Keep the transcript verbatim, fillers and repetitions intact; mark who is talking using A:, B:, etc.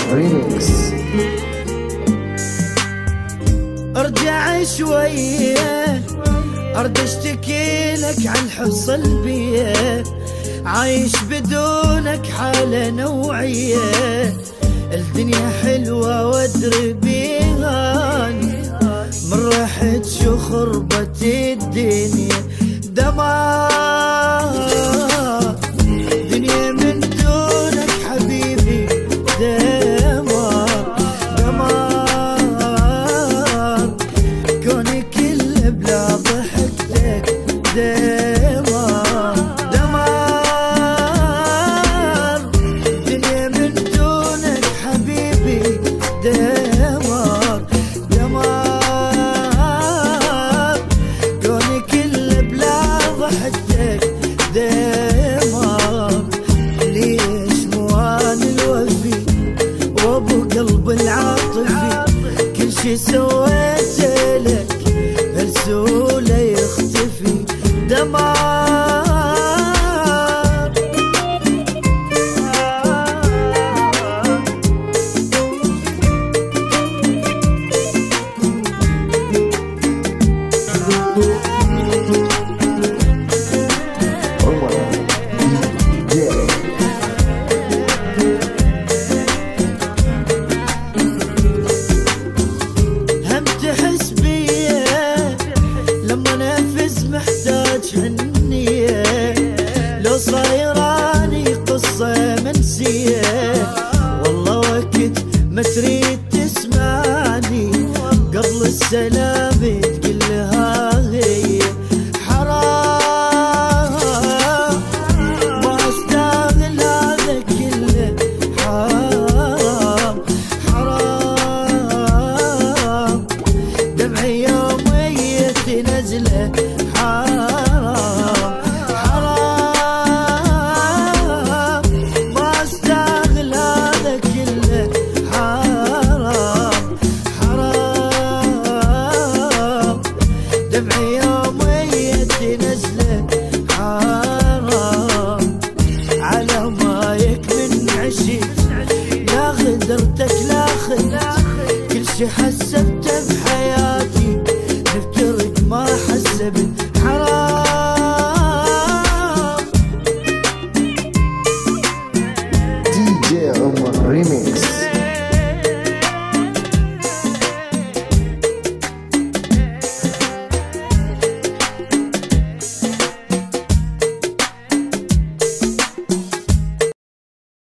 A: ريميكس.
B: ارجع شوية ارد اشتكي لك عن الحصل بيه، عايش بدونك حالة نوعية، الدنيا حلوة وادري بيها، من رحت شو خربت الدنيا دمار، دنيا من دونك حبيبي دمار دمار، كوني كله بلا ضحكتك دمار دمار، دنيا من دونك حبيبي دمار دمار، كوني كله بلا ضحكتك دمار. ليش مو انا الوفي وابو قلب العاطفي، كل شي سويته لك برسوله يختفي دمار. هم تحس بيه لما نفس محتاج حنية، لو صايراني قصة منسية، والله وقت ما تريد تسمعني قبل السلام تقلها هي حرام، ما استاهل هذا كله حرام حرام، دمعي يوم ويت نزله حرام حرام، ما استاهل هذا كله حرام حرام، دمعي يوم ويت نزله حرام، على مايك من عشت لا غدرتك لا خنت، كل شي حسبته بحياتي نفترق ما حسبت